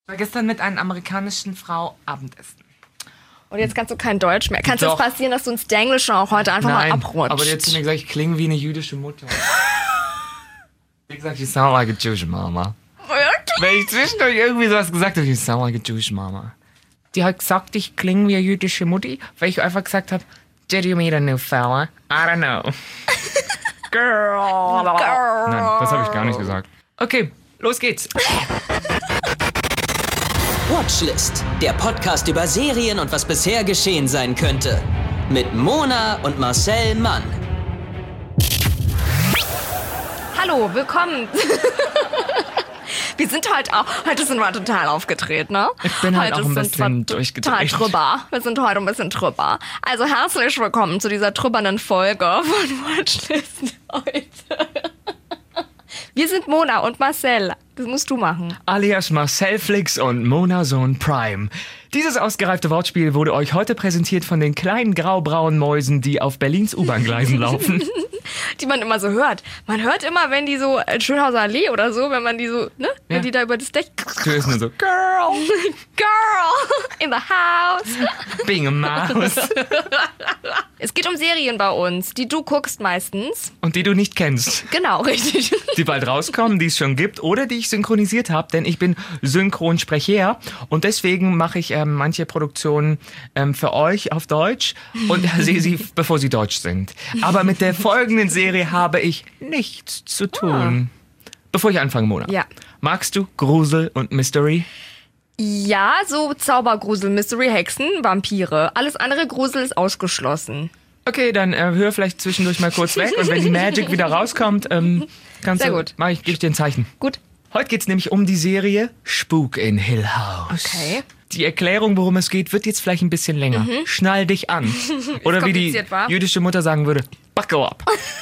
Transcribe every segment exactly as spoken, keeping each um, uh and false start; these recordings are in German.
Ich war gestern mit einer amerikanischen Frau Abendessen. Und jetzt kannst du kein Deutsch mehr. Kann es Doch. passieren, dass du ins Englische auch heute einfach Nein, mal abrutscht? aber jetzt hat mir gesagt, ich klinge wie eine jüdische Mutter. Wie gesagt, you sound like a Jewish mama. Wenn ich zwischendurch irgendwie sowas gesagt habe, you sound like a Jewish mama. Die hat gesagt, ich klinge wie eine jüdische Mutti, weil ich einfach gesagt habe, did you meet a new fella? I don't know. Girl. Girl. Nein, das habe ich gar nicht gesagt. Okay, los geht's. Watchlist, der Podcast über Serien und was bisher geschehen sein könnte. Mit Mona und Marcel Mann. Hallo, willkommen. Wir sind heute auch, heute sind wir total aufgedreht, ne? Ich bin halt heute auch ein sind bisschen wir durchgedreht. Total drüber. Wir sind heute ein bisschen drüber. Also herzlich willkommen zu dieser trübernden Folge von Watchlist heute. Wir sind Mona und Marcel. Das musst du machen. Alias Marcel Flix und Mona Sohn Prime. Dieses ausgereifte Wortspiel wurde euch heute präsentiert von den kleinen graubraunen Mäusen, die auf Berlins U-Bahn-Gleisen laufen. Die man immer so hört. Man hört immer, wenn die so in Schönhauser Allee oder so, wenn man die so, ne? Wenn Ja. die da über das Dach... Du hörst nur so, Girl, Girl in the house. being a mouse. Es geht um Serien bei uns, die du guckst meistens. Und die du nicht kennst. Genau, richtig. Die bald rauskommen, die es schon gibt oder die ich synchronisiert habe, denn ich bin Synchronsprecher und deswegen mache ich ähm, manche Produktionen ähm, für euch auf Deutsch und sehe sie, bevor sie deutsch sind. Aber mit der folgenden Serie habe ich nichts zu tun. Bevor ich anfange, Mona. Ja. Magst du Grusel und Mystery? Ja, so Zaubergrusel, Mystery, Hexen, Vampire. Alles andere Grusel ist ausgeschlossen. Okay, dann äh, hör vielleicht zwischendurch mal kurz weg und wenn die Magic wieder rauskommt, ähm, kannst Sehr du, gut. mach ich, gebe ich dir ein Zeichen. Gut. Heute geht's nämlich um die Serie Spuk in Hill House. Okay. Die Erklärung, worum es geht, wird jetzt vielleicht ein bisschen länger. Schnall dich an. Oder wie die kompliziert, wa? jüdische Mutter sagen würde, buckle up.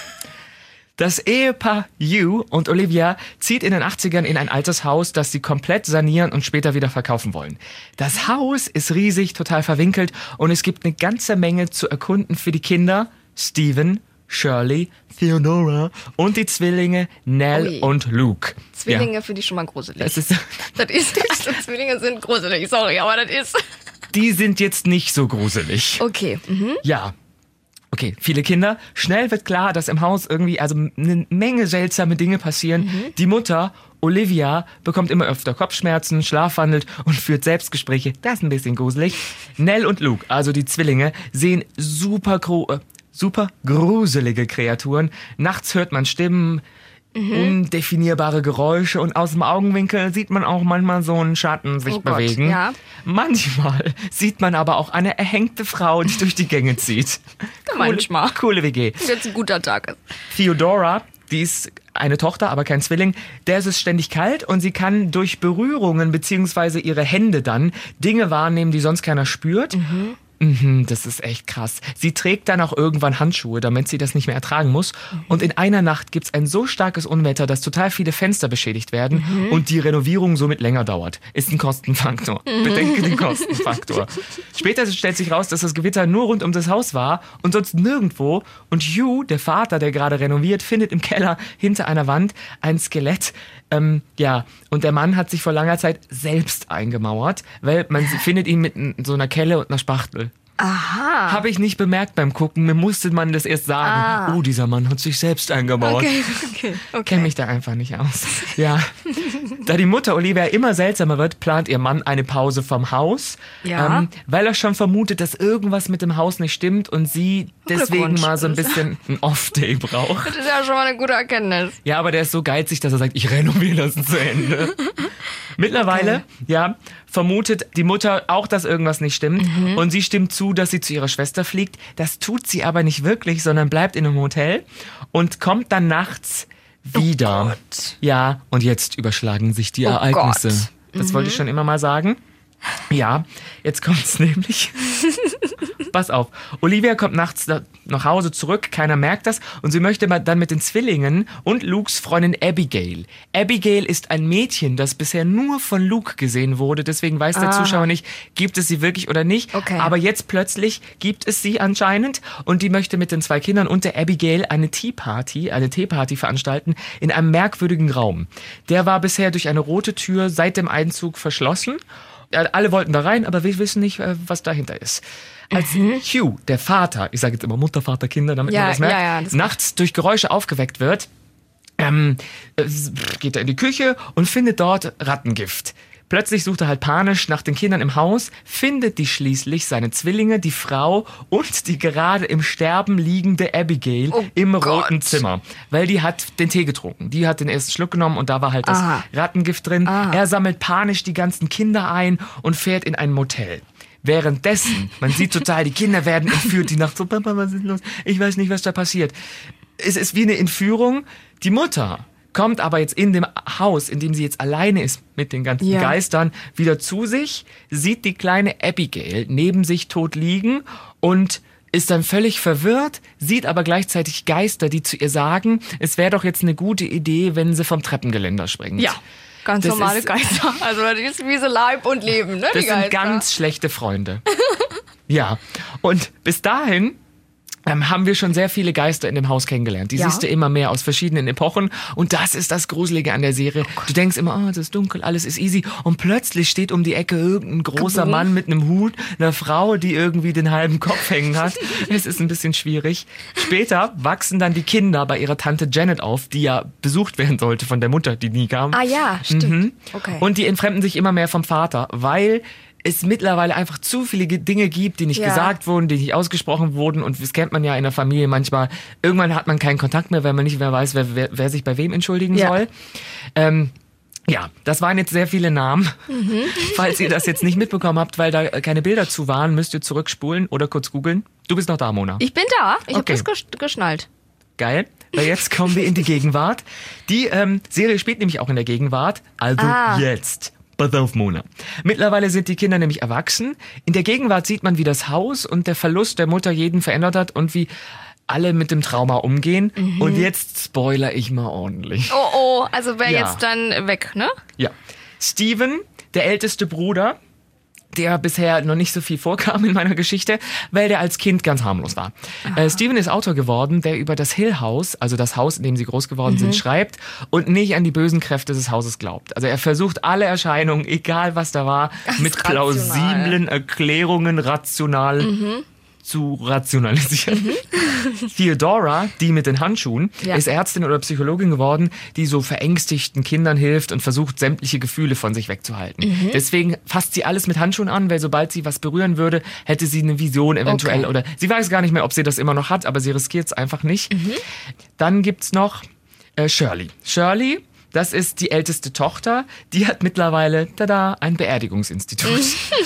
Das Ehepaar Hugh und Olivia zieht in den achtzigern in ein altes Haus, das sie komplett sanieren und später wieder verkaufen wollen. Das Haus ist riesig, total verwinkelt und es gibt eine ganze Menge zu erkunden für die Kinder Stephen, Shirley, Theodora und die Zwillinge Nell Ui. und Luke. Zwillinge Ja, finde ich schon mal gruselig. das ist, Das ist, Zwillinge sind gruselig, sorry, aber das ist... die sind jetzt nicht so gruselig. Okay, mhm. Ja. Okay, viele Kinder. Schnell wird klar, dass im Haus irgendwie also eine Menge seltsame Dinge passieren. Die Mutter, Olivia, bekommt immer öfter Kopfschmerzen, schlafwandelt und führt Selbstgespräche. Das ist ein bisschen gruselig. Nell und Luke, also die Zwillinge, sehen super, gro äh, super gruselige Kreaturen. Nachts hört man Stimmen, undefinierbare Geräusche und aus dem Augenwinkel sieht man auch manchmal so einen Schatten sich Oh Gott, bewegen. ja. Manchmal sieht man aber auch eine erhängte Frau, die durch die Gänge zieht. Manchmal. Coole W G. Wenn jetzt ein guter Tag ist. Theodora, die ist eine Tochter, aber kein Zwilling, der ist es ständig kalt und sie kann durch Berührungen beziehungsweise ihre Hände dann Dinge wahrnehmen, die sonst keiner spürt. Mhm. Mhm, das ist echt krass. Sie trägt dann auch irgendwann Handschuhe, damit sie das nicht mehr ertragen muss. Mhm. Und in einer Nacht gibt's ein so starkes Unwetter, dass total viele Fenster beschädigt werden mhm. und die Renovierung somit länger dauert. Ist ein Kostenfaktor. Mhm. Bedenke den Kostenfaktor. Später stellt sich raus, dass das Gewitter nur rund um das Haus war und sonst nirgendwo. Und Hugh, der Vater, der gerade renoviert, findet im Keller hinter einer Wand ein Skelett. Ähm, ja, und der Mann hat sich vor langer Zeit selbst eingemauert, weil man findet ihn mit n- so einer Kelle und einer Spachtel. Aha. Habe ich nicht bemerkt beim Gucken, mir musste man das erst sagen. Ah. Oh, dieser Mann hat sich selbst eingemauert. Okay, okay, okay. Kenn mich da einfach nicht aus. Ja. Da die Mutter Olivia immer seltsamer wird, plant ihr Mann eine Pause vom Haus, Ja. ähm, weil er schon vermutet, dass irgendwas mit dem Haus nicht stimmt und sie deswegen Glückwunsch. mal so ein bisschen ein Off-Day braucht. Das ist ja schon mal eine gute Erkenntnis. Ja, aber der ist so geizig, dass er sagt, ich renoviere das zu Ende. Mittlerweile, ja, vermutet die Mutter auch, dass irgendwas nicht stimmt. Mhm. Und sie stimmt zu, dass sie zu ihrer Schwester fliegt. Das tut sie aber nicht wirklich, sondern bleibt in einem Hotel und kommt dann nachts wieder. Oh Gott. Ja, und jetzt überschlagen sich die Oh Ereignisse. Gott. Das wollte ich schon immer mal sagen. Ja, jetzt kommt's nämlich. Pass auf. Olivia kommt nachts nach Hause zurück, keiner merkt das und sie möchte dann mit den Zwillingen und Lukes Freundin Abigail. Abigail ist ein Mädchen, das bisher nur von Luke gesehen wurde, deswegen weiß der Ah. Zuschauer nicht, gibt es sie wirklich oder nicht. Okay. Aber jetzt plötzlich gibt es sie anscheinend und die möchte mit den zwei Kindern und der Abigail eine Tea Party, eine Teeparty veranstalten in einem merkwürdigen Raum. Der war bisher durch eine rote Tür seit dem Einzug verschlossen. Alle wollten da rein, aber wir wissen nicht, was dahinter ist. Als mhm. Hugh, der Vater, ich sage jetzt immer Mutter, Vater, Kinder, damit Ja, man das merkt, ja, ja, das nachts durch Geräusche aufgeweckt wird, ähm, geht er in die Küche und findet dort Rattengift. Plötzlich sucht er halt panisch nach den Kindern im Haus, findet die schließlich, seine Zwillinge, die Frau und die gerade im Sterben liegende Abigail Oh im Gott. roten Zimmer. Weil die hat den Tee getrunken. Die hat den ersten Schluck genommen und da war halt das Aha. Rattengift drin. Aha. Er sammelt panisch die ganzen Kinder ein und fährt in ein Motel. Währenddessen, man sieht total, die Kinder werden entführt, die Nacht so, Papa, was ist los? Ich weiß nicht, was da passiert. Es ist wie eine Entführung. Die Mutter kommt aber jetzt in dem Haus, in dem sie jetzt alleine ist mit den ganzen Ja. Geistern, wieder zu sich, sieht die kleine Abigail neben sich tot liegen und ist dann völlig verwirrt, sieht aber gleichzeitig Geister, die zu ihr sagen, es wäre doch jetzt eine gute Idee, wenn sie vom Treppengeländer springt. Ja, ganz Das normale ist- Geister. Also das ist wie so Leib und Leben, ne? Das die Geister. sind ganz schlechte Freunde. Ja, und bis dahin ähm, haben wir schon sehr viele Geister in dem Haus kennengelernt. Die Ja. siehst du immer mehr aus verschiedenen Epochen. Und das ist das Gruselige an der Serie. Du denkst immer, oh, es ist dunkel, alles ist easy. Und plötzlich steht um die Ecke irgendein großer Kaboom. Mann mit einem Hut, einer Frau, die irgendwie den halben Kopf hängen hat. Es ist ein bisschen schwierig. Später wachsen dann die Kinder bei ihrer Tante Janet auf, die ja besucht werden sollte von der Mutter, die nie kam. Ah ja, stimmt. Mhm. Okay. Und die entfremden sich immer mehr vom Vater, weil es mittlerweile einfach zu viele Ge- Dinge gibt, die nicht Ja. gesagt wurden, die nicht ausgesprochen wurden. Und das kennt man ja in der Familie manchmal. Irgendwann hat man keinen Kontakt mehr, weil man nicht mehr weiß, wer, wer, wer sich bei wem entschuldigen Ja. soll. Ähm, ja, das waren jetzt sehr viele Namen. Mhm. Falls ihr das jetzt nicht mitbekommen habt, weil da keine Bilder zu waren, müsst ihr zurückspulen oder kurz googeln. Du bist noch da, Mona. Ich bin da. Ich Okay. habe das gesch- geschnallt. Geil. Weil jetzt kommen wir in die Gegenwart. Die ähm, Serie spielt nämlich auch in der Gegenwart. Also Ah. jetzt. Pass auf, Mona. Mittlerweile sind die Kinder nämlich erwachsen. In der Gegenwart sieht man, wie das Haus und der Verlust der Mutter jeden verändert hat und wie alle mit dem Trauma umgehen. Mhm. Und jetzt spoiler ich mal ordentlich. Oh oh, also wer Ja. jetzt dann weg, ne? Ja. Steven, der älteste Bruder, der bisher noch nicht so viel vorkam in meiner Geschichte, weil der als Kind ganz harmlos war. Äh, Steven ist Autor geworden, der über das Hill House, also das Haus, in dem sie groß geworden Mhm. sind, schreibt und nicht an die bösen Kräfte des Hauses glaubt. Also er versucht alle Erscheinungen, egal was da war, mit rational. plausiblen Erklärungen rational Mhm. zu rationalisieren. Theodora, die mit den Handschuhen, Ja. ist Ärztin oder Psychologin geworden, die so verängstigten Kindern hilft und versucht, sämtliche Gefühle von sich wegzuhalten. Mhm. Deswegen fasst sie alles mit Handschuhen an, weil sobald sie was berühren würde, hätte sie eine Vision eventuell. Okay. Oder sie weiß gar nicht mehr, ob sie das immer noch hat, aber sie riskiert es einfach nicht. Mhm. Dann gibt's noch äh, Shirley. Shirley, das ist die älteste Tochter. Die hat mittlerweile, tada, ein Beerdigungsinstitut.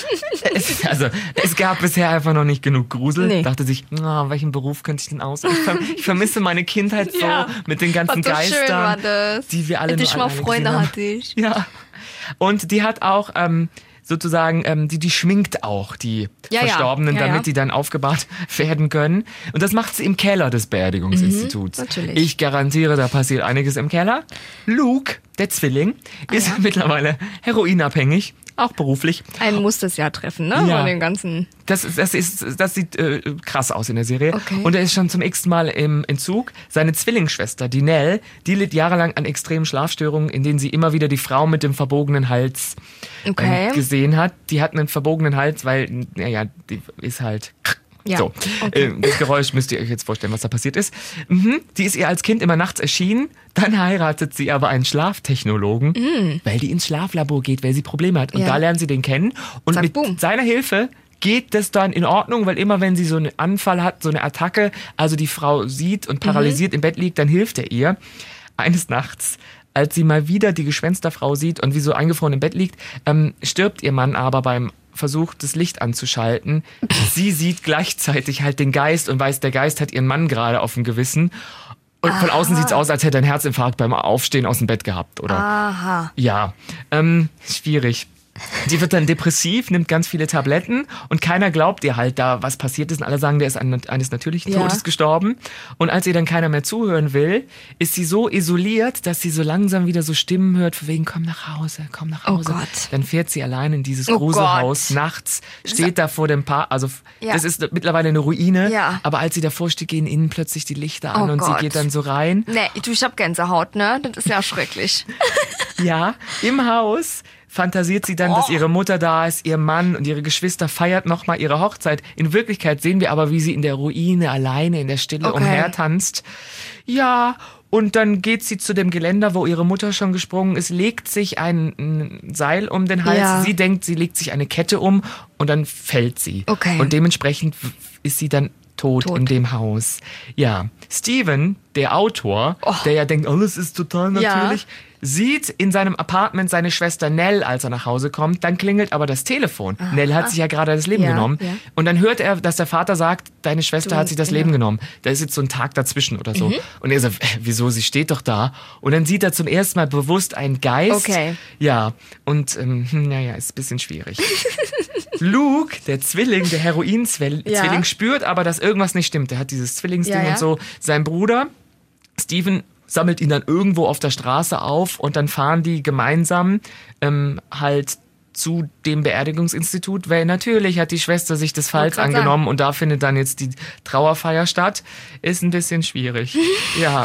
es, also, es gab bisher einfach noch nicht genug Grusel. Nee. Dachte sich, oh, welchen Beruf könnte ich denn aus? Ich, verm ich vermisse meine Kindheit so Ja. mit den ganzen Was so schön Geistern, war das. die wir alle Hätte nur ich mal alleine Freunde gesehen haben. hatte ich. Ja. Und die hat auch ähm, sozusagen, ähm, die, die schminkt auch die Ja, ja. Verstorbenen, Ja, ja. damit die dann aufgebahrt werden können. Und das macht sie im Keller des Beerdigungsinstituts. Mhm, natürlich. Ich garantiere, da passiert einiges im Keller. Luke, der Zwilling, ist ja. mittlerweile heroinabhängig, auch beruflich. Einen muss das ja treffen, ne? Ja. Von den ganzen. Das, ist- das, ist, das sieht äh, krass aus in der Serie. Okay. Und er ist schon zum x Mal im Entzug. Seine Zwillingsschwester, die Nell, die litt jahrelang an extremen Schlafstörungen, in denen sie immer wieder die Frau mit dem verbogenen Hals Okay. ähm, gesehen hat. Die hat einen verbogenen Hals, weil, naja, die ist halt... Ja, So, okay. äh, das Geräusch müsst ihr euch jetzt vorstellen, was da passiert ist. Mhm. Die ist ihr als Kind immer nachts erschienen. Dann heiratet sie aber einen Schlaftechnologen, weil die ins Schlaflabor geht, weil sie Probleme hat. Und Mm. Ja. da lernen sie den kennen. Und Zack, mit boom. seiner Hilfe geht das dann in Ordnung, weil immer wenn sie so einen Anfall hat, so eine Attacke, also die Frau sieht und paralysiert im Bett liegt, dann hilft er ihr. Eines Nachts, als sie mal wieder die Gespensterfrau sieht und wie so eingefroren im Bett liegt, ähm, stirbt ihr Mann aber beim Versuch, das Licht anzuschalten. Sie sieht gleichzeitig halt den Geist und weiß, der Geist hat ihren Mann gerade auf dem Gewissen. Und von außen sieht's aus, als hätte er einen Herzinfarkt beim Aufstehen aus dem Bett gehabt, oder? Aha. Ja, ähm, schwierig. Die wird dann depressiv, nimmt ganz viele Tabletten und keiner glaubt ihr halt da, was passiert ist. Und alle sagen, der ist an, eines natürlichen Ja. Todes gestorben. Und als ihr dann keiner mehr zuhören will, ist sie so isoliert, dass sie so langsam wieder so Stimmen hört, von wegen, komm nach Hause, komm nach Oh Hause. Gott. Dann fährt sie allein in dieses Oh Gruselhaus Gott. nachts, steht da vor dem Paar, also Ja. das ist mittlerweile eine Ruine, Ja. aber als sie davor steht, gehen innen plötzlich die Lichter an Oh und Gott. sie geht dann so rein. Nee, du, ich hab Gänsehaut, ne? Das ist ja schrecklich. Ja, im Haus fantasiert sie dann, dass Oh. ihre Mutter da ist, ihr Mann und ihre Geschwister feiert nochmal ihre Hochzeit. In Wirklichkeit sehen wir aber, wie sie in der Ruine alleine in der Stille Okay. umhertanzt. Ja, und dann geht sie zu dem Geländer, wo ihre Mutter schon gesprungen ist, legt sich ein, ein Seil um den Hals. Ja. Sie denkt, sie legt sich eine Kette um und dann fällt sie. Okay. Und dementsprechend ist sie dann tot, Tot. in dem Haus. Ja, Steven, der Autor, der ja denkt, alles ist total Ja. natürlich, sieht in seinem Apartment seine Schwester Nell, als er nach Hause kommt. Dann klingelt aber das Telefon. Nell hat sich ja gerade das Leben Ja, genommen. ja. Und dann hört er, dass der Vater sagt, deine Schwester Du, hat sich das genau. Leben genommen. Da ist jetzt so ein Tag dazwischen oder so. Und er sagt, äh, wieso, sie steht doch da. Und dann sieht er zum ersten Mal bewusst einen Geist. Okay. Ja, und ähm, hm, naja, ist ein bisschen schwierig. Luke, der Zwilling, der Heroin-Zwilling, Ja. spürt aber, dass irgendwas nicht stimmt. Er hat dieses Zwillingsding Ja, ja. und so. Sein Bruder, Steven, sammelt ihn dann irgendwo auf der Straße auf und dann fahren die gemeinsam ähm, halt zu dem Beerdigungsinstitut, weil natürlich hat die Schwester sich des Falls grad angenommen und da findet dann jetzt die Trauerfeier statt. Ist ein bisschen schwierig. Ja.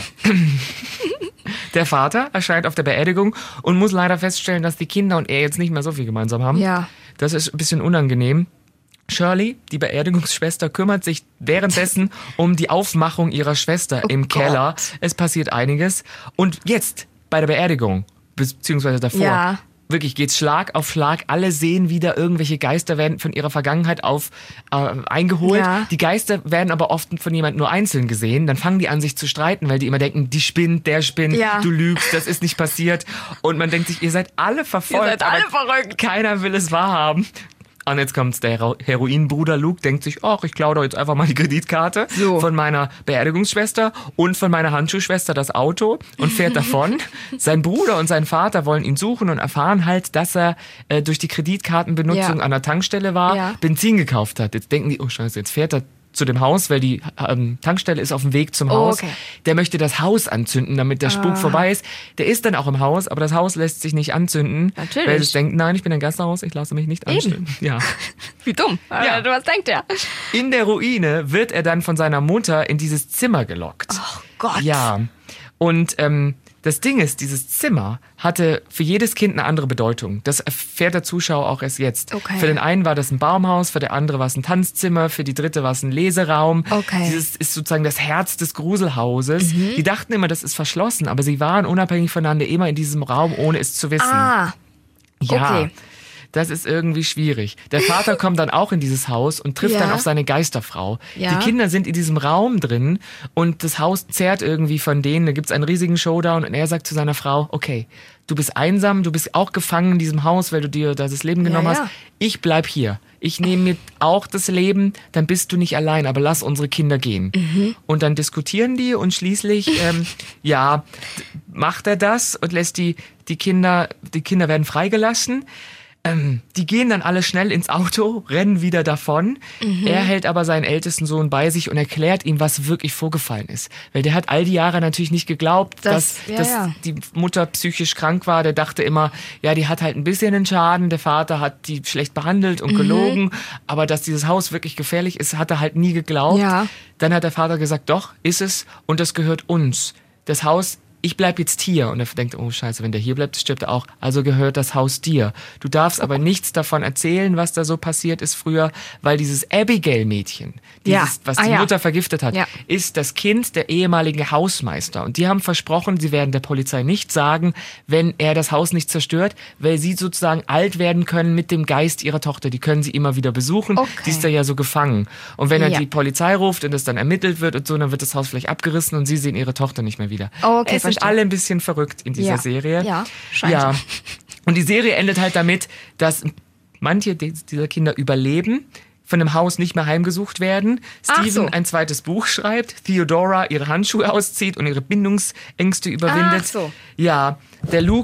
Der Vater erscheint auf der Beerdigung und muss leider feststellen, dass die Kinder und er jetzt nicht mehr so viel gemeinsam haben. Ja. Das ist ein bisschen unangenehm. Shirley, die Beerdigungsschwester, kümmert sich währenddessen um die Aufmachung ihrer Schwester Oh im Keller. Gott. Es passiert einiges. Und jetzt bei der Beerdigung, beziehungsweise davor, Ja. wirklich geht's Schlag auf Schlag. Alle sehen wieder, irgendwelche Geister werden von ihrer Vergangenheit auf äh, eingeholt. Ja. Die Geister werden aber oft von jemand nur einzeln gesehen. Dann fangen die an, sich zu streiten, weil die immer denken, die spinnt, der spinnt, Ja. du lügst, das ist nicht passiert. Und man denkt sich, ihr seid alle verfolgt. Ihr seid alle aber verrückt. Keiner will es wahrhaben. Und jetzt kommt's, der Hero- Heroinbruder Luke denkt sich, ach, ich klaue doch jetzt einfach mal die Kreditkarte So. von meiner Beerdigungsschwester und von meiner Handschuhschwester das Auto und fährt davon. Sein Bruder und sein Vater wollen ihn suchen und erfahren halt, dass er äh, durch die Kreditkartenbenutzung Ja. an der Tankstelle war, Ja. Benzin gekauft hat. Jetzt denken die, oh scheiße, jetzt fährt er zu dem Haus, weil die ähm, Tankstelle ist auf dem Weg zum Oh, Haus. okay. Der möchte das Haus anzünden, damit der Spuk Ah. vorbei ist. Der ist dann auch im Haus, aber das Haus lässt sich nicht anzünden. Natürlich. Weil es denkt, nein, ich bin ein Gasthaus, ich lasse mich nicht anzünden. Ja. Wie dumm. Ja. Ja. Was denkt der? In der Ruine wird er dann von seiner Mutter in dieses Zimmer gelockt. Oh Gott. Ja. Und ähm, das Ding ist, dieses Zimmer hatte für jedes Kind eine andere Bedeutung. Das erfährt der Zuschauer auch erst jetzt. Okay. Für den einen war das ein Baumhaus, für den andere war es ein Tanzzimmer, für die dritte war es ein Leseraum. Okay. Dieses ist sozusagen das Herz des Gruselhauses. Mhm. Die dachten immer, das ist verschlossen, aber sie waren unabhängig voneinander immer in diesem Raum, ohne es zu wissen. Ah, Ja, okay. das ist irgendwie schwierig. Der Vater kommt dann auch in dieses Haus und trifft Ja. dann auf seine Geisterfrau. Ja. Die Kinder sind in diesem Raum drin und das Haus zerrt irgendwie von denen. Da gibt's einen riesigen Showdown und er sagt zu seiner Frau, okay, du bist einsam, du bist auch gefangen in diesem Haus, weil du dir das Leben genommen ja. hast. Ich bleib hier. Ich nehme mir auch das Leben, dann bist du nicht allein, aber lass unsere Kinder gehen. Mhm. Und dann diskutieren die und schließlich, ähm, ja, macht er das und lässt die, die Kinder, die Kinder werden freigelassen. Ähm, die gehen dann alle schnell ins Auto, rennen wieder davon. Mhm. Er hält aber seinen ältesten Sohn bei sich und erklärt ihm, was wirklich vorgefallen ist. Weil der hat all die Jahre natürlich nicht geglaubt, Das- dass, ja, dass ja. die Mutter psychisch krank war. Der dachte immer, ja, die hat halt ein bisschen einen Schaden. Der Vater hat die schlecht behandelt Mhm. und gelogen. Aber dass dieses Haus wirklich gefährlich ist, hat er halt nie geglaubt. Ja. Dann hat der Vater gesagt, doch, ist es und das gehört uns. Das Haus, ich bleib jetzt hier. Und er denkt, oh scheiße, wenn der hier bleibt, stirbt er auch. Also gehört das Haus dir. Du darfst aber nichts davon erzählen, was da so passiert ist früher, weil dieses Abigail-Mädchen, dieses, Ja. was Ah, die ja. Mutter vergiftet hat, Ja. ist das Kind der ehemaligen Hausmeister. Und die haben versprochen, sie werden der Polizei nicht sagen, wenn er das Haus nicht zerstört, weil sie sozusagen alt werden können mit dem Geist ihrer Tochter. Die können sie immer wieder besuchen. Okay. Die ist da ja so gefangen. Und wenn er Ja. die Polizei ruft und es dann ermittelt wird und so, dann wird das Haus vielleicht abgerissen und sie sehen ihre Tochter nicht mehr wieder. Oh, okay, es sind verstehe. alle ein bisschen verrückt in dieser Ja. Serie. Ja, scheint. Ja. Und die Serie endet halt damit, dass manche dieser Kinder überleben, von dem Haus nicht mehr heimgesucht werden, Ach Steven so. ein zweites Buch schreibt, Theodora ihre Handschuhe auszieht und ihre Bindungsängste überwindet. Ach so. Ja, der Luke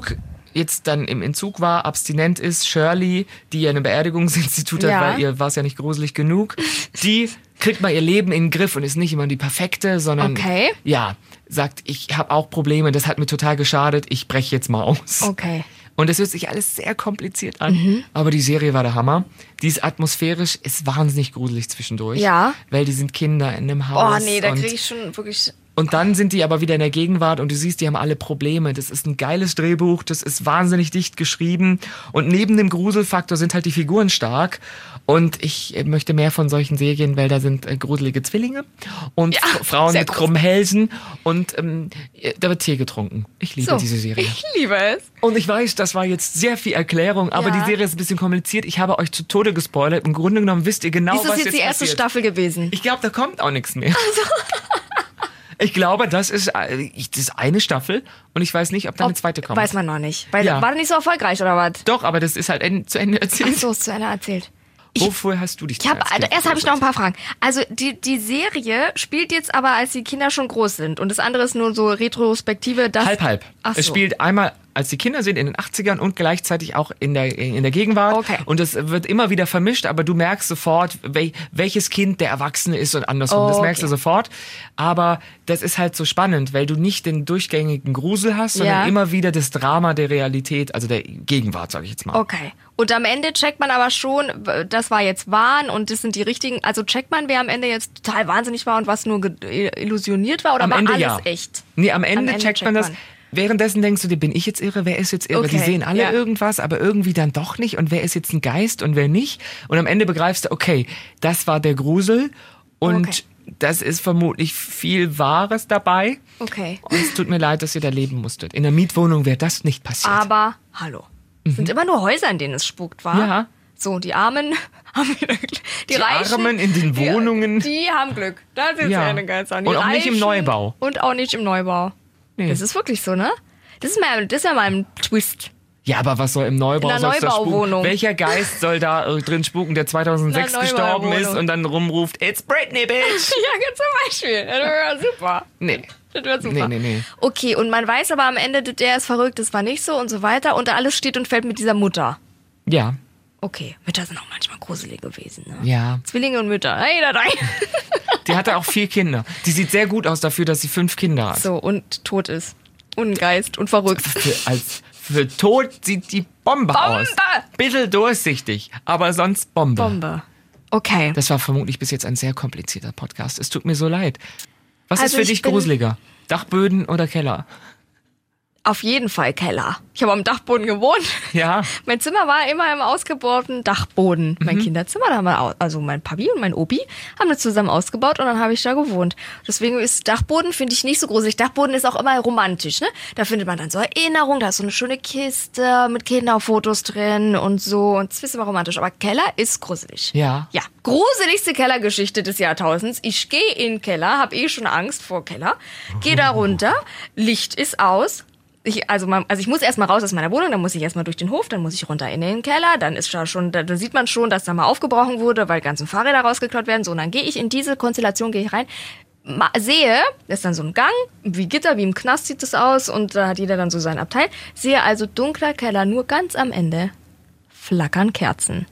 jetzt dann im Entzug war, abstinent ist, Shirley, die ja eine Beerdigungsinstitut hat, Ja. weil ihr war es ja nicht gruselig genug, die kriegt mal ihr Leben in den Griff und ist nicht immer die perfekte, sondern Okay. ja, sagt, ich habe auch Probleme, das hat mir total geschadet, ich breche jetzt mal aus. Okay. Und es hört sich alles sehr kompliziert an, aber die Serie war der Hammer. Die ist atmosphärisch, ist wahnsinnig gruselig zwischendurch. Ja. Weil die sind Kinder in einem Oh Haus. nee, da und kriege ich schon wirklich... und dann sind die aber wieder in der Gegenwart und du siehst, die haben alle Probleme. Das ist ein geiles Drehbuch, das ist wahnsinnig dicht geschrieben. Und neben dem Gruselfaktor sind halt die Figuren stark. Und ich äh, möchte mehr von solchen Serien, weil da sind äh, gruselige Zwillinge und Ja, F- Frauen sehr mit gruselig. krummen Hälsen. Und ähm, äh, da wird Tee getrunken. Ich liebe So, diese Serie. ich liebe es. Und ich weiß, das war jetzt sehr viel Erklärung, aber Ja. die Serie ist ein bisschen kompliziert. Ich habe euch zu Tode gespoilert. Im Grunde genommen wisst ihr genau, Ist das was jetzt jetzt die erste passiert. Staffel gewesen? Ich glaube, da kommt auch nichts mehr. Ich glaube, das ist, äh, ich- das ist eine Staffel und ich weiß nicht, ob da eine Ob- zweite kommt. Weiß man noch nicht. Weil, Ja. War das nicht so erfolgreich, oder was? Doch, aber das ist halt en- zu Ende Ach erzählt. so, ist zu Ende erzählt. Ich, Wofür hast du dich ich hab, zuerst also erst habe ich noch ein geopfert? paar Fragen. Also die, die Serie spielt jetzt aber, als die Kinder schon groß sind. Und das andere ist nur so Retrospektive. Das, Halb, halb. Ach Es so. spielt einmal, als die Kinder sind, in den achtzigern und gleichzeitig auch in der, in der Gegenwart. Okay. Und das wird immer wieder vermischt, aber du merkst sofort, wel, welches Kind der Erwachsene ist und andersrum. Oh, Das merkst okay. du sofort. Aber das ist halt so spannend, weil du nicht den durchgängigen Grusel hast, sondern Ja. immer wieder das Drama der Realität, also der Gegenwart, sage ich jetzt mal. Okay. Und am Ende checkt man aber schon, das war jetzt Wahn und das sind die richtigen. Also checkt man, wer am Ende jetzt total wahnsinnig war und was nur ge- illusioniert war oder Am war Ende alles ja. echt? Nee, am Ende, Ende checkt, checkt man das. man. Währenddessen denkst du dir, bin ich jetzt irre, wer ist jetzt irre? Die Okay, sehen alle ja. irgendwas, aber irgendwie dann doch nicht. Und wer ist jetzt ein Geist und wer nicht? Und am Ende begreifst du, okay, das war der Grusel und Okay. das ist vermutlich viel Wahres dabei. Okay. Und es tut mir leid, dass ihr da leben musstet. In der Mietwohnung wäre das nicht passiert. Aber, hallo. Es sind immer nur Häuser, in denen es spukt, war? Mhm. Ja. So, die Armen haben wieder Glück. Die, Die Reichen, Armen in den Wohnungen. Die, die haben Glück. Da sind Ja. sie eine ganz an. Die Und auch nicht im Reichen Neubau. Und auch nicht im Neubau. Nee. Das ist wirklich so, ne? Das ist mal, das ist ja mal ein Twist. Ja, aber was soll im Neubau In der soll's da spuken? Neubauwohnung. Welcher Geist soll da äh, drin spuken, der zweitausendsechs In der gestorben ist Neubauwohnung. und dann rumruft, it's Britney, bitch! Ja, zum Beispiel. Das wäre super. Nee. Das wäre super. Nee, nee, nee. Okay, und man weiß aber am Ende, der ist verrückt, das war nicht so und so weiter. Und alles steht und fällt mit dieser Mutter. Ja, Okay, Mütter sind auch manchmal gruselig gewesen, ne? ja. Zwillinge und Mütter. Hey, da rein. Die hatte auch vier Kinder. Die sieht sehr gut aus dafür, dass sie fünf Kinder hat. So, und tot ist. Und ein Geist und verrückt. Für, als, für tot sieht die Bombe, aus. Bisschen durchsichtig, aber sonst Bombe. Bombe. Okay. Das war vermutlich bis jetzt ein sehr komplizierter Podcast. Es tut mir so leid. Was Also ist für ich dich bin- gruseliger? Dachböden oder Keller? Auf jeden Fall Keller. Ich habe am Dachboden gewohnt. Ja. Mein Zimmer war immer im ausgebauten Dachboden. Mein Mhm. Kinderzimmer, da haben wir, au- also mein Papi und mein Opi haben das zusammen ausgebaut und dann habe ich da gewohnt. Deswegen ist Dachboden, finde ich, nicht so gruselig. Dachboden ist auch immer romantisch, ne? Da findet man dann so Erinnerungen, da ist so eine schöne Kiste mit Kinderfotos drin und so. Und das ist immer romantisch. Aber Keller ist gruselig. Ja. Ja, gruseligste Kellergeschichte des Jahrtausends. Ich gehe in den Keller, habe eh schon Angst vor Keller, gehe da runter, Licht ist aus. Ich, also, man, also ich muss erstmal raus aus meiner Wohnung, dann muss ich erstmal durch den Hof, dann muss ich runter in den Keller, dann ist da schon, da, da sieht man schon, dass da mal aufgebrochen wurde, weil ganzen Fahrräder rausgeklaut werden. So, und dann gehe ich in diese Konstellation, gehe ich rein, ma, sehe, das ist dann so ein Gang, wie Gitter, wie im Knast sieht es aus und da hat jeder dann so sein Abteil. Sehe also dunkler Keller, nur ganz am Ende flackern Kerzen.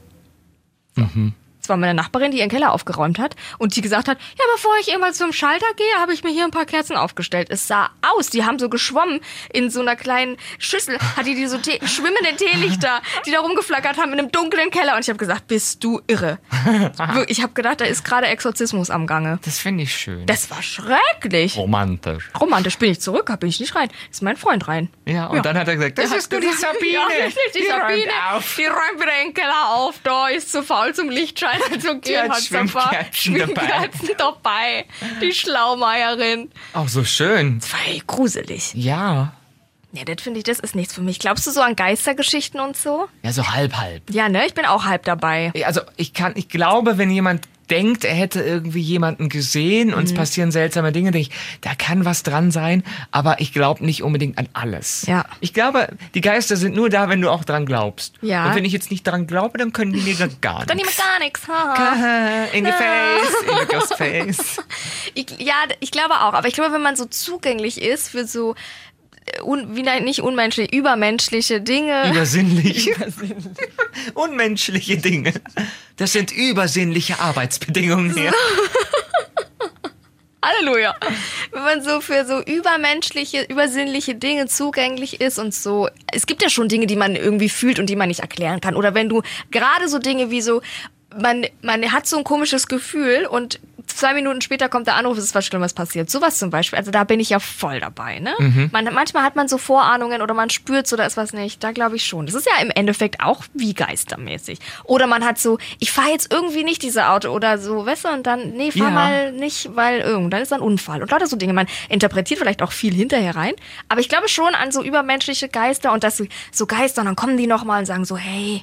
Das war meine Nachbarin, die ihren Keller aufgeräumt hat und die gesagt hat, ja, bevor ich immer zum Schalter gehe, habe ich mir hier ein paar Kerzen aufgestellt. Es sah aus, die haben so geschwommen in so einer kleinen Schüssel, hat die, die so Tee, schwimmende Teelichter, die da rumgeflackert haben in einem dunklen Keller und ich habe gesagt, bist du irre. Wirklich, ich habe gedacht, da ist gerade Exorzismus am Gange. Das finde ich schön. Das war schrecklich. romantisch. Romantisch bin ich zurück, bin ich nicht rein. Ist mein Freund rein. Ja, und dann hat er gesagt, das Der ist hat du die gesagt, Sabine. Ja, das ist die, Die räumt Sabine. auf. Die räumt wieder den Keller auf. Da ist zu faul zum Lichtschein zu gehen. hat Hat sofort Schwimmkerzen dabei. Schwimmkerzen dabei. Die Schlaumeierin. Auch so schön. Das war ey, gruselig. Ja. Ja, das finde ich, das ist nichts für mich. Glaubst du so an Geistergeschichten und so? Ja, so halb, halb. Ja, ne? Ich bin auch halb dabei. Also ich kann, ich glaube, wenn jemand denkt, er hätte irgendwie jemanden gesehen und es passieren seltsame Dinge, denke ich, da kann was dran sein, aber ich glaube nicht unbedingt an alles. Ja. Ich glaube, die Geister sind nur da, wenn du auch dran glaubst. Ja. Und wenn ich jetzt nicht dran glaube, dann können die mir gar nichts. Dann niemand gar nichts. Haha. In the face, in the ghost face. Ich, ja, ich glaube auch. Aber ich glaube, wenn man so zugänglich ist für so un, wie nein, nicht unmenschliche, übermenschliche Dinge. Übersinnliche. Unmenschliche Dinge. Das sind übersinnliche Arbeitsbedingungen hier. Halleluja. Wenn man so für so übermenschliche, übersinnliche Dinge zugänglich ist und so. Es gibt ja schon Dinge, die man irgendwie fühlt und die man nicht erklären kann. Oder wenn du gerade so Dinge wie so, man, man hat so ein komisches Gefühl und zwei Minuten später kommt der Anruf, es ist was Schlimmes passiert. Sowas zum Beispiel. Also da bin ich ja voll dabei. Ne? Mhm. Man, manchmal hat man so Vorahnungen oder man spürt so, da ist was nicht. Da glaube ich schon. Das ist ja im Endeffekt auch wie geistermäßig. Oder man hat so, ich fahre jetzt irgendwie nicht diese Auto oder so, weißt du, und dann, nee, fahr Ja. mal nicht, weil irgendwann ist ein Unfall. Und lauter so Dinge. Man interpretiert vielleicht auch viel hinterher rein. Aber ich glaube schon an so übermenschliche Geister und dass so Geister und dann kommen die nochmal und sagen so, hey,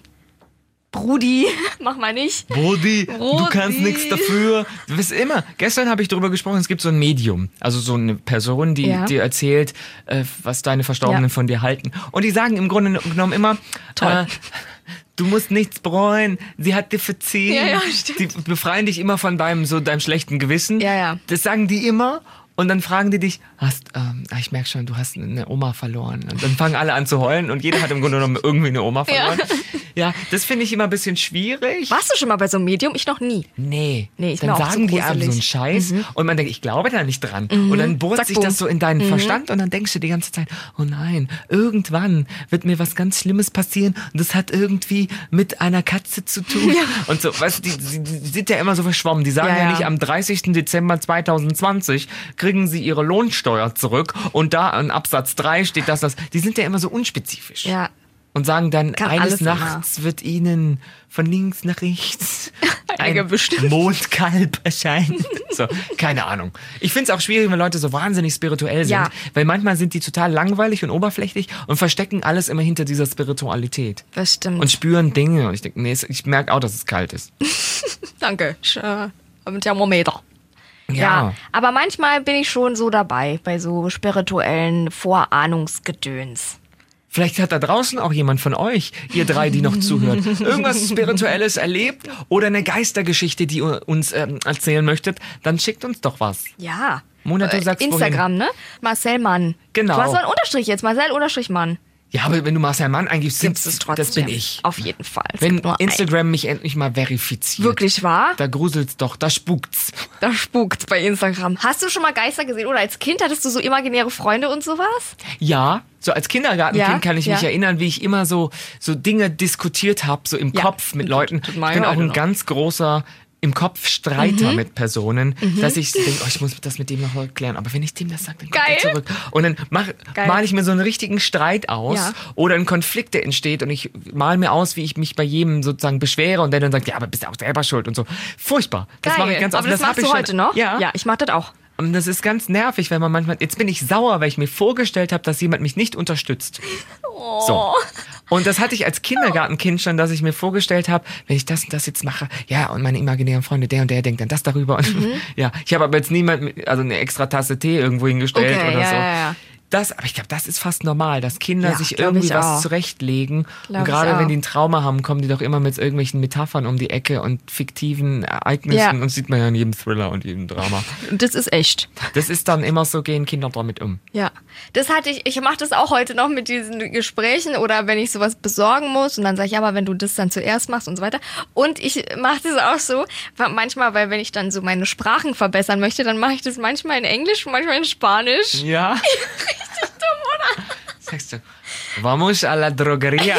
Brudi, mach mal nicht. Brody, du Brody. kannst nichts dafür. Du wirst immer. Gestern habe ich darüber gesprochen, es gibt so ein Medium. Also so eine Person, die Ja. dir erzählt, äh, was deine Verstorbenen Ja. von dir halten. Und die sagen im Grunde genommen immer, Toll. Äh, du musst nichts bereuen. Sie hat dir verziehen. Ja, ja, stimmt. Die befreien dich immer von deinem, so deinem schlechten Gewissen. Ja, ja. Das sagen die immer. Und dann fragen die dich, hast, ähm, ich merke schon, du hast eine Oma verloren. Und dann fangen alle an zu heulen und jeder hat im Grunde genommen irgendwie eine Oma verloren. Ja, das finde ich immer ein bisschen schwierig. Warst du schon mal bei so einem Medium? Ich noch nie. Nee, Nee, ist dann mir auch sagen zu die einem so einen gruselig. Scheiß und man denkt, ich glaube da nicht dran. Und dann bohrt Zack, sich bumm. das so in deinen Verstand und dann denkst du die ganze Zeit, oh nein, irgendwann wird mir was ganz Schlimmes passieren und das hat irgendwie mit einer Katze zu tun. Und so, weißt du, die, die, die sind ja immer so verschwommen. Die sagen Ja, ja, ja. nicht, am dreißigsten Dezember zweitausendzwanzig kriegen sie ihre Lohnsteuer zurück und da in Absatz drei steht das, das. Die sind ja immer so unspezifisch. Ja. Und sagen dann, Kann eines alles Nachts wird ihnen von links nach rechts ein Eingewischt. Mondkalb erscheinen. So, keine Ahnung. Ich finde es auch schwierig, wenn Leute so wahnsinnig spirituell sind, Ja. weil manchmal sind die total langweilig und oberflächlich und verstecken alles immer hinter dieser Spiritualität. Das stimmt. Und spüren Dinge. Und ich denke, nee, es- ich merke auch, dass es kalt ist. Danke. Ich, äh, mit Thermometer. Ja. Ja, aber manchmal bin ich schon so dabei, bei so spirituellen Vorahnungsgedöns. Vielleicht hat da draußen auch jemand von euch, ihr drei, die noch zuhört, irgendwas Spirituelles erlebt oder eine Geistergeschichte, die ihr uns ähm, erzählen möchtet, dann schickt uns doch was. Ja. Mona, du Äh, sagst Instagram, ne? Marcel Mann. Genau. Du hast so einen Unterstrich jetzt, Marcel Unterstrich Mann. Ja, aber wenn du Marcel Mann eingibst, Gibt's sind, es trotzdem. das bin ich. Auf jeden Fall. Es Wenn gibt nur Instagram mich endlich mal verifiziert. Wirklich wahr? Da gruselt's doch, da spukt's. Da spukt's bei Instagram. Hast du schon mal Geister gesehen? Oder als Kind hattest du so imaginäre Freunde und sowas? Ja, so als Kindergartenkind Ja, kann ich mich ja. erinnern, wie ich immer so, so Dinge diskutiert habe, so im Ja. Kopf mit Leuten. Tut Ich mir bin auch heute ein noch. ganz großer im Kopf Streiter Mhm. mit Personen, dass ich denke, oh, ich muss das mit dem noch heute klären. Aber wenn ich dem das sage, dann kommt Geil. er zurück. Und dann mach, Geil. male ich mir so einen richtigen Streit aus Ja. oder einen Konflikt, der entsteht und ich male mir aus, wie ich mich bei jedem sozusagen beschwere und der dann sagt, ja, aber bist du auch selber schuld und so. Furchtbar. Das Geil. mache ich ganz oft. Aber das, hab machst ich du schon- heute noch? Ja. Ja, ich mach das auch. Und das ist ganz nervig, wenn man manchmal, jetzt bin ich sauer, weil ich mir vorgestellt habe, dass jemand mich nicht unterstützt. Oh. So. Und das hatte ich als Kindergartenkind schon, dass ich mir vorgestellt habe, wenn ich das und das jetzt mache, ja, und meine imaginären Freunde, der und der denkt dann das darüber. Und Mhm. ja, ich habe aber jetzt niemand, mit- also eine extra Tasse Tee irgendwo hingestellt Okay, oder ja, so. ja, ja. Das, aber ich glaube, das ist fast normal, dass Kinder Ja, sich glaub irgendwie ich was auch. zurechtlegen. Glaub und gerade ich auch. wenn die ein Trauma haben, kommen die doch immer mit irgendwelchen Metaphern um die Ecke und fiktiven Ereignissen. Ja. Und das sieht man ja in jedem Thriller und jedem Drama. Und das ist echt. Das ist dann immer so, gehen Kinder damit um. Ja, das hatte ich, ich mache das auch heute noch mit diesen Gesprächen oder wenn ich sowas besorgen muss und dann sage ich, ja, aber wenn du das dann zuerst machst und so weiter. Und ich mache das auch so, manchmal, weil wenn ich dann so meine Sprachen verbessern möchte, dann mache ich das manchmal in Englisch, manchmal in Spanisch. Ja. Richtig dumm, oder? Sagst du, vamos a la drogeria.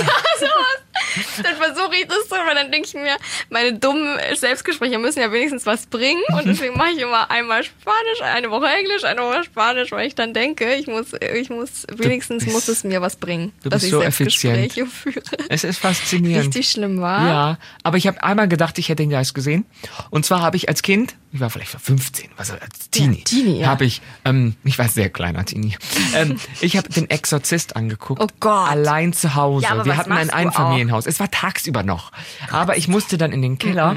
Dann versuche ich das so, weil dann denke ich mir, meine dummen Selbstgespräche müssen ja wenigstens was bringen und deswegen mache ich immer einmal Spanisch, eine Woche Englisch, eine Woche Spanisch, weil ich dann denke, ich muss, ich muss, wenigstens bist- muss es mir was bringen, du dass bist ich so Selbstgespräche führe. Es ist faszinierend. Richtig schlimm war. Ja, aber ich habe einmal gedacht, ich hätte den Geist gesehen. Und zwar habe ich als Kind, ich war vielleicht fünfzehn, was als Teenie, Ja, Teenie, ja. habe ich, ähm, ich war sehr kleiner Teenie, ähm, ich habe den Exorzist angeguckt. Oh Gott. Allein zu Hause. Ja, aber Wir was hatten ein machst du Einfamilienhaus. Es war tagsüber noch. Aber ich musste dann in den Keller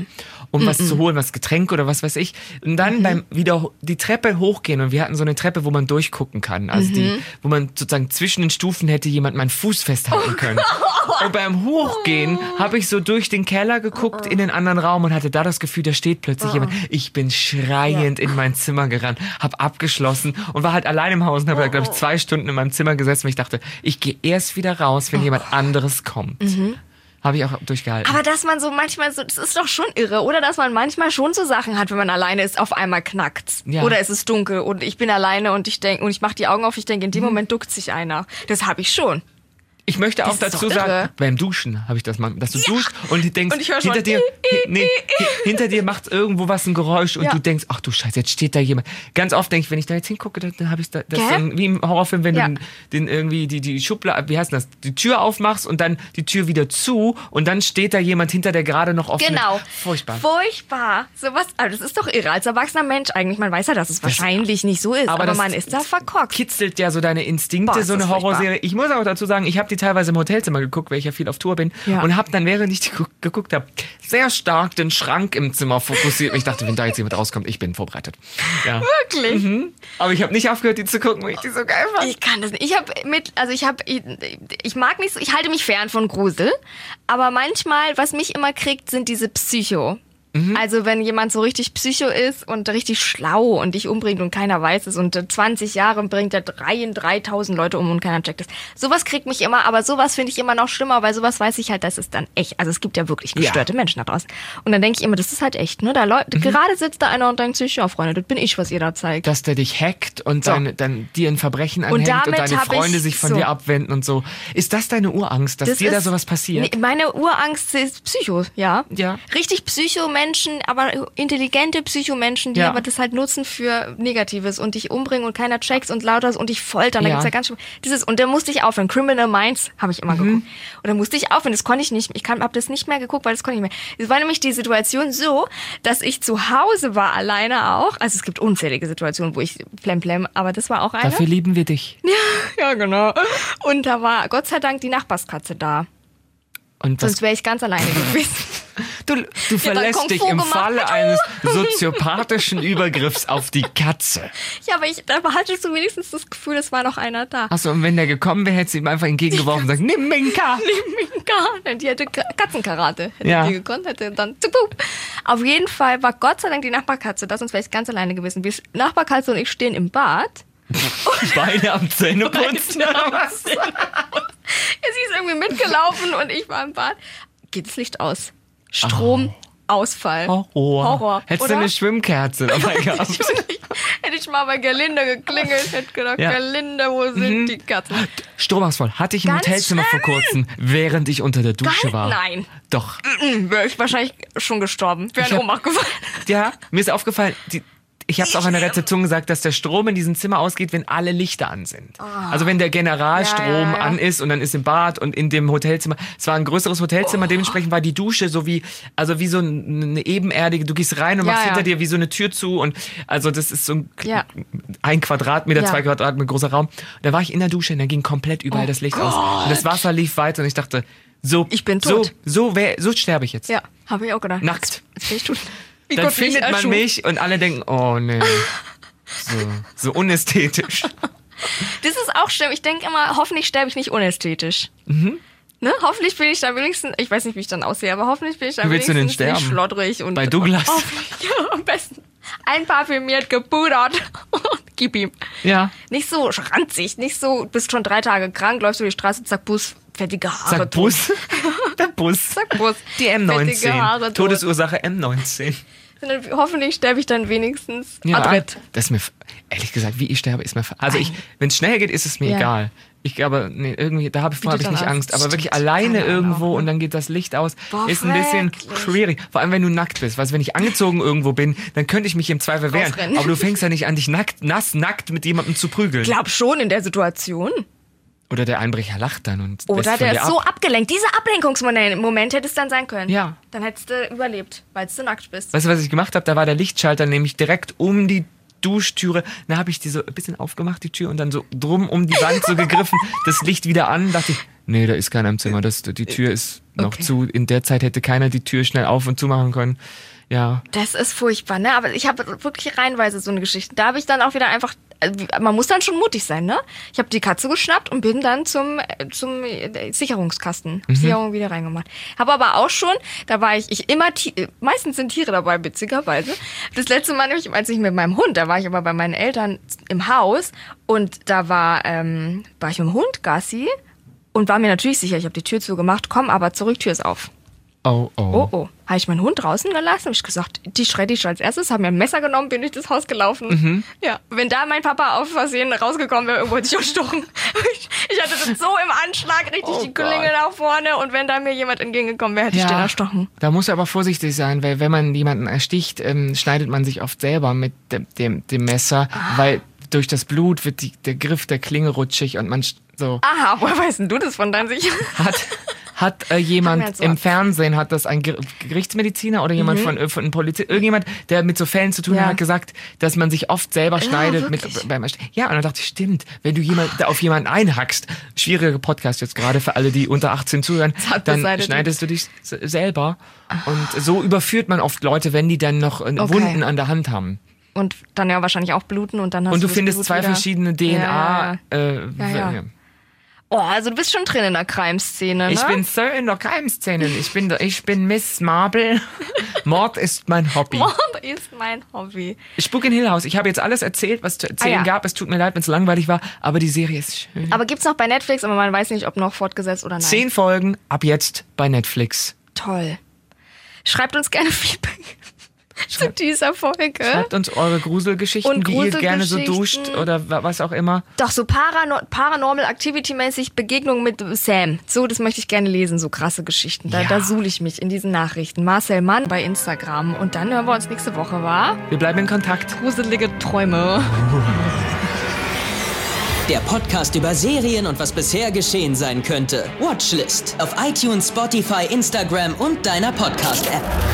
um was zu holen, was Getränk oder was weiß ich. Und dann mhm. beim wieder die Treppe hochgehen und wir hatten so eine Treppe, wo man durchgucken kann. Also mhm. die, wo man sozusagen zwischen den Stufen hätte jemand meinen Fuß festhalten können. Und beim Hochgehen habe ich so durch den Keller geguckt in den anderen Raum und hatte da das Gefühl, da steht plötzlich jemand. Ich bin schreiend ja. in mein Zimmer gerannt, habe abgeschlossen und war halt allein im Haus und habe, glaube ich, zwei Stunden in meinem Zimmer gesessen, weil ich dachte, ich gehe erst wieder raus, wenn jemand anderes kommt. Mhm. Habe ich auch durchgehalten. Aber dass man so manchmal so, das ist doch schon irre, oder? Dass man manchmal schon so Sachen hat, wenn man alleine ist, auf einmal knackt's. Ja. Oder es ist dunkel und ich bin alleine und ich denke, und ich mache die Augen auf, ich denke, in dem mhm. Moment duckt sich einer. Das habe ich schon. Ich möchte auch dazu sagen, beim Duschen habe ich das mal, dass du ja. duschst und denkst, und ich hinter schon, dir, nee, hinter dir macht irgendwo was ein Geräusch und ja. du denkst, ach du Scheiße, jetzt steht da jemand. Ganz oft denke ich, wenn ich da jetzt hingucke, dann, dann habe ich da, das dann, wie im Horrorfilm, wenn ja. du den, den irgendwie die, die Schublade, wie heißt das, die Tür aufmachst und dann die Tür wieder zu und dann steht da jemand hinter, der gerade noch offen genau. ist. Furchtbar. Furchtbar. Sowas, also das ist doch irre. Als erwachsener Mensch eigentlich, man weiß ja, dass es das wahrscheinlich nicht so ist, aber, aber man ist da verkockt. Kitzelt ja so deine Instinkte, Boah, so eine Horrorserie. Ich muss auch dazu sagen, ich habe die teilweise im Hotelzimmer geguckt, weil ich ja viel auf Tour bin ja. und habe dann, während ich geguckt habe, sehr stark den Schrank im Zimmer fokussiert. Ich dachte, wenn da jetzt jemand rauskommt, ich bin vorbereitet. Ja. Wirklich? Mhm. Aber ich habe nicht aufgehört, die zu gucken, weil ich die so geil fand. Ich kann das nicht. Ich habe mit, also ich habe, ich, ich mag nicht so, ich halte mich fern von Grusel, aber manchmal, was mich immer kriegt, sind diese Psycho. Mhm. Also wenn jemand so richtig Psycho ist und richtig schlau und dich umbringt und keiner weiß es und zwanzig Jahre bringt er drei in dreitausend Leute um und keiner checkt es. Sowas kriegt mich immer, aber sowas finde ich immer noch schlimmer, weil sowas weiß ich halt, das ist dann echt. Also es gibt ja wirklich gestörte ja. Menschen da draußen. Und dann denke ich immer, das ist halt echt, ne? Da Leute, mhm. gerade sitzt da einer und denkt sich, ja Freunde, das bin ich, was ihr da zeigt. Dass der dich hackt und so. seine, dann dir ein Verbrechen anhängt und, und deine Freunde sich von so. dir abwenden und so. Ist das deine Urangst, dass das dir ist, da sowas passiert? Nee, meine Urangst ist Psycho, ja. ja. Richtig Psycho-Menschen, aber intelligente Psychomenschen, die ja. aber das halt nutzen für Negatives und dich umbringen und keiner checks und lauter und dich foltern. Da ja. gibt's ja ganz schön. Dieses, und da musste ich aufhören. Criminal Minds habe ich immer mhm. geguckt. Und da musste ich aufhören. Das konnte ich nicht. Ich habe das nicht mehr geguckt, weil das konnte ich nicht mehr. Es war nämlich die Situation so, dass ich zu Hause war, alleine auch. Also es gibt unzählige Situationen, wo ich plemplem, aber das war auch eine. Dafür lieben wir dich. Ja, ja, genau. Und da war Gott sei Dank die Nachbarskatze da. Und sonst wäre ich ganz alleine gewesen. Du, du verlässt dich im gemacht. Falle eines soziopathischen Übergriffs auf die Katze. Ja, aber ich, da hattest du wenigstens das Gefühl, es war noch einer da. Achso, und wenn der gekommen wäre, hättest du ihm einfach entgegengeworfen und gesagt, nimm Minka. Nimm Minka. Die hätte Katzenkarate. Hätte ja. die gekonnt, hätte dann... Auf jeden Fall war Gott sei Dank die Nachbarkatze da, sonst wäre ich ganz alleine gewesen. Die Nachbarkatze und ich stehen im Bad. Beide am Zähneputzen. Sie ist irgendwie mitgelaufen und ich war im Bad. Geht das Licht aus? Stromausfall. Oh. Horror. Horror. Hättest du eine Schwimmkerze dabei gehabt? Hätte ich mal bei Gerlinde geklingelt, hätte gedacht, ja. Gerlinde, wo sind mhm. die Katzen? Stromausfall. Hatte ich im Ganz Hotelzimmer schlimm. vor kurzem, während ich unter der Dusche Ganz, war. Nein. Doch. Wäre ich wahrscheinlich schon gestorben. Wäre in Ohnmacht gefallen. Ja, mir ist aufgefallen, die... Ich habe es auch an der Rezeption gesagt, dass der Strom in diesem Zimmer ausgeht, wenn alle Lichter an sind. Oh. Also wenn der Generalstrom ja, ja, ja. an ist und dann ist im Bad und in dem Hotelzimmer. Es war ein größeres Hotelzimmer, oh. dementsprechend war die Dusche so wie, also wie so eine ebenerdige, du gehst rein und machst ja, hinter ja. dir wie so eine Tür zu und also das ist so ein, ja. ein Quadratmeter, ja. zwei Quadratmeter großer Raum. Und da war ich in der Dusche und da ging komplett überall oh das Licht Gott. aus. Und das Wasser lief weiter und ich dachte, so, ich bin tot. so, so, wär, so sterbe ich jetzt. Ja, habe ich auch gedacht. Nackt. Jetzt bin ich tot. Wie dann Gott, findet man mich und alle denken, oh nee, so, so unästhetisch. Das ist auch schlimm. Ich denke immer, hoffentlich sterbe ich nicht unästhetisch. Mhm. Ne? Hoffentlich bin ich da wenigstens, ich weiß nicht, wie ich dann aussehe, aber hoffentlich bin ich da wenigstens nicht sterben? schlottrig. Und, Bei Douglas? Und, oh, ja, am besten. Einparfümiert, gepudert und gib ihm. Ja. Nicht so ranzig, nicht so, bist schon drei Tage krank, läufst über die Straße, zack, Bus, fettige Haare. Zack, Bus. Der Bus. Zack, Bus. Die M neunzehn. Todesursache M neunzehn. Hoffentlich sterbe ich dann wenigstens ja, adrett. Das ist mir, ehrlich gesagt, wie ich sterbe, ist mir, also ich, wenn es schnell geht, ist es mir ja. egal. Ich glaube, nee, irgendwie, da habe ich, hab ich nicht Angst, aber wirklich alleine irgendwo und dann geht das Licht aus, Boah, ist ein bisschen schwierig. Vor allem, wenn du nackt bist. Weißt, wenn ich angezogen irgendwo bin, dann könnte ich mich im Zweifel wehren. Rausrennen. Aber du fängst ja nicht an, dich nackt, nass, nackt mit jemandem zu prügeln. Ich glaube schon in der Situation. Oder der Einbrecher lacht dann und Oder der ist ab. so abgelenkt. Dieser Ablenkungsmoment hätte es dann sein können. Ja. Dann hättest du überlebt, weil du nackt bist. Weißt du, was ich gemacht habe? Da war der Lichtschalter nämlich direkt um die Duschtüre. Dann habe ich die so ein bisschen aufgemacht, die Tür, und dann so drum um die Wand so gegriffen, das Licht wieder an. Dachte ich, nee, da ist keiner im Zimmer. Das, die Tür ist noch okay. zu. In der Zeit hätte keiner die Tür schnell auf und zu machen können. Ja. Das ist furchtbar, ne? Aber ich habe wirklich reihenweise so eine Geschichte. Da habe ich dann auch wieder einfach, man muss dann schon mutig sein, ne? Ich habe die Katze geschnappt und bin dann zum, zum Sicherungskasten, mhm. Sicherung wieder reingemacht. Habe aber auch schon, da war ich, ich immer, meistens sind Tiere dabei, witzigerweise. Das letzte Mal nämlich, als ich mit meinem Hund, da war ich aber bei meinen Eltern im Haus und da war, ähm, war ich mit dem Hund Gassi und war mir natürlich sicher, ich habe die Tür zugemacht, komm aber zurück, Tür ist auf. Oh, oh. Oh, oh. Habe ich meinen Hund draußen gelassen? Habe ich gesagt, die schredde ich als erstes, habe mir ein Messer genommen, bin durch das Haus gelaufen. Mhm. Ja, wenn da mein Papa auf Versehen rausgekommen wäre, irgendwo hätte ich erstochen. Ich, ich hatte das so im Anschlag, richtig Oh die Klinge nach vorne und wenn da mir jemand entgegengekommen wäre, hätte Ja, ich den erstochen. Da muss er aber vorsichtig sein, weil wenn man jemanden ersticht, ähm, schneidet man sich oft selber mit dem, dem, dem Messer, ah. weil durch das Blut wird die, der Griff der Klinge rutschig und man so... Aha, woher weißt denn du das von deinem Sicher? Hat... Hat äh, jemand im Fernsehen, hat das ein Gerichtsmediziner oder jemand mhm. von, von einem Polizist, irgendjemand, der mit so Fällen zu tun ja. hat, gesagt, dass man sich oft selber ja, schneidet. Mit, beim ja, und dann dachte ich, stimmt, wenn du jemand, da auf jemanden einhackst, schwieriger Podcast jetzt gerade für alle, die unter achtzehn zuhören, dann schneidest du dich selber. Und so überführt man oft Leute, wenn die dann noch okay. Wunden an der Hand haben. Und dann ja wahrscheinlich auch bluten und dann hast und du du findest Blut zwei wieder. verschiedene D N A. Ja. Äh, ja, ja. Ja. Oh, also du bist schon drin in der Crime-Szene, ne? Ich bin so in der Crime-Szene. Ich bin, ich bin Miss Marble. Mord ist mein Hobby. Mord ist mein Hobby. Spuk in Hill House. Ich habe jetzt alles erzählt, was zu erzählen ah, ja. gab. Es tut mir leid, wenn es langweilig war, aber die Serie ist schön. Aber gibt's noch bei Netflix, aber man weiß nicht, ob noch fortgesetzt oder nein. Zehn Folgen ab jetzt bei Netflix. Toll. Schreibt uns gerne Feedback zu dieser Folge. Schreibt uns eure Gruselgeschichten, und wie ihr gerne so duscht oder was auch immer. Doch, so Parano- Paranormal Activity-mäßig Begegnung mit Sam. So, das möchte ich gerne lesen, so krasse Geschichten. Da, ja. da suhle ich mich in diesen Nachrichten. Marcel Mann bei Instagram. Und dann hören wir uns nächste Woche, wa? Wir bleiben in Kontakt. Gruselige Träume. Der Podcast über Serien und was bisher geschehen sein könnte. Watchlist auf iTunes, Spotify, Instagram und deiner Podcast-App.